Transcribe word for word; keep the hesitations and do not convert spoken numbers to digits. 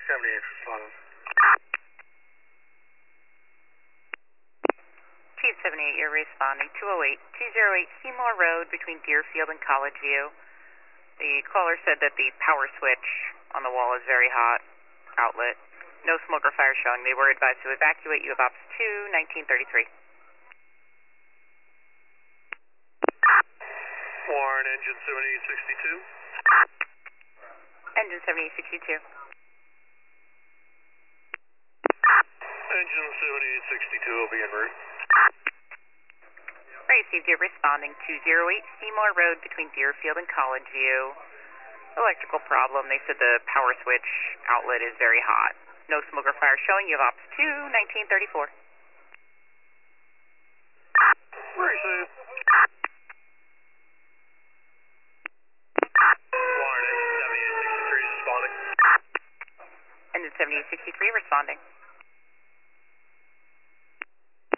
seventy-eight responding. T seventy-eight, you're responding. two oh eight, two oh eight Seymour Road between Deerfield and College View. The caller said that the power switch on the wall is very hot. Outlet. No smoke or fire showing. They were advised to evacuate. You have ops two, nineteen thirty-three. Warren, engine seventy-eight sixty-two. Engine seventy-eight sixty-two. Engine seventy-eight sixty-two will be en route. Received, you're responding. two oh eight Seymour Road between Deerfield and College View. Electrical problem. They said the power switch outlet is very hot. No smoke or fire showing. You have ops two, nineteen thirty-four. Received. Warren, engine seventy-eight sixty-three responding. Engine seventy-eight sixty-three responding.